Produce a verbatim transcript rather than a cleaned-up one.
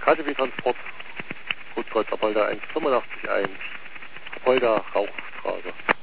K T W Transport, Codekreuz Apolda eins fünf fünf eins, Apolda Rauchstraße.